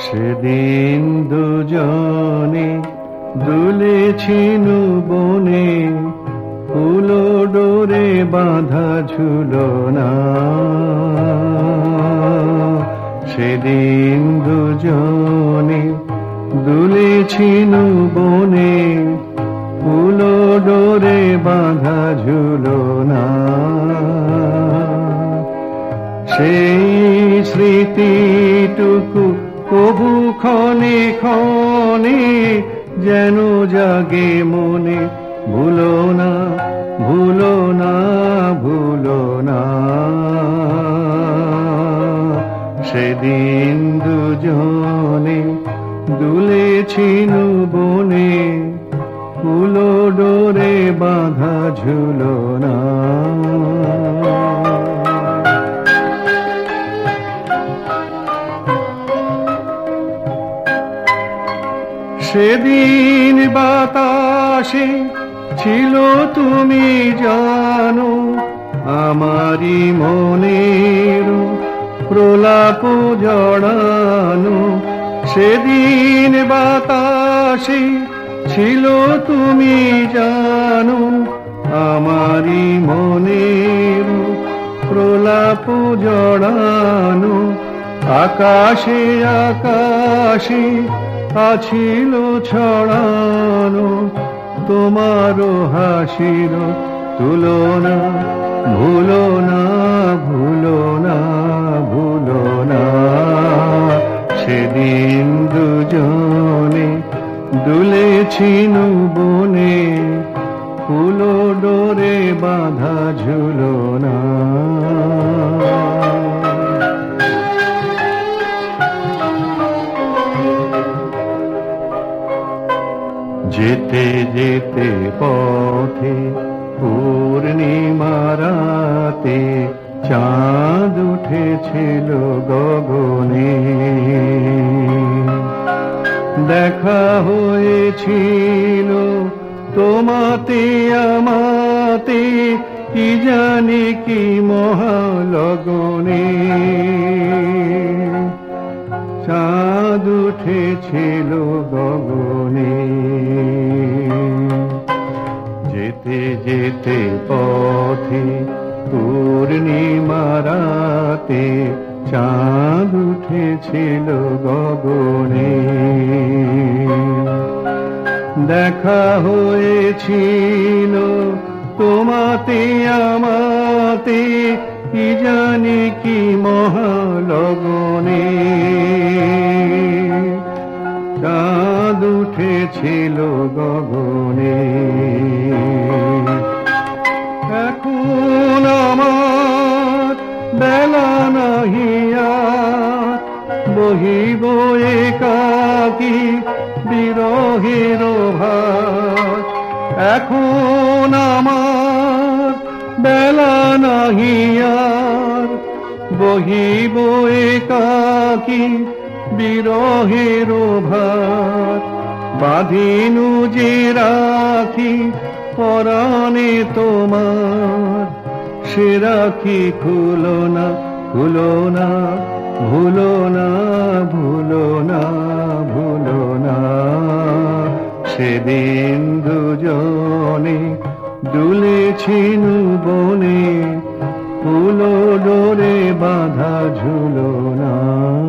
সেদিন দুজনে দুলেছিল বনে, ফুলো ডোরে বাঁধা ঝুলনা। সেদিন দুজনে দুলেছিল বনে, ফুলো ডোরে বাঁধা ঝুলনা। সেই স্মৃতিটুকু কবু ক্ষণে ক্ষণে যেন জাগে মনে, ভুলো না, ভুলো না, ভুলো না। সেদিন দুজনে দুলেছিল বনে, ফুলো ডোরে বাঁধা ঝুলনা। সেদিন বাতাসে ছিল তুমি জানো, আমারি মনের প্রলাপ জড়ানো। সেদিন বাতাসে ছিল তুমি জানো, আমারি মনের প্রলাপ জড়ানো। আকাশে আকাশে আছিল ছড়ানো, তোমারও হাসির তুলনা। ভুলো না, ভুলো না, ভুলো না। সেদিন দুজনে দুলেছিল বনে, ফুলো ডোরে বাঁধা ঝুলনা। যেতে যেতে পথে পূর্ণিমা রাতে, চাঁদ উঠেছিল গগনে। দেখা হয়েছিল তোমাতে আমাতে, কি জানি কি মহালগনে। চাঁদ উঠেছিল গগনে। যেতে যেতে পথে পূর্ণিমা রাতে, চাঁদ উঠেছিল গগনে। দেখা হয়েছিল তোমাতে আমাতে, কি জানি কি মহালগনে। চাঁদ উঠেছিল গগনে। এখন আমার বেলা নাহি আর, বহিব একাকী বিরহের ভার। এখন আমার বেলা নাহি আর, বহিব একাকী বিরহের ভার। বাঁধিনু যে রাখি পরাণে তোমার, সে রাখি খুলো না, খুলো না, ভুলো না, ভুলো না, ভুলো না। সেদিন দুজনে দুলেছিল বনে, ফুলো ডোরে বাঁধা ঝুলনা।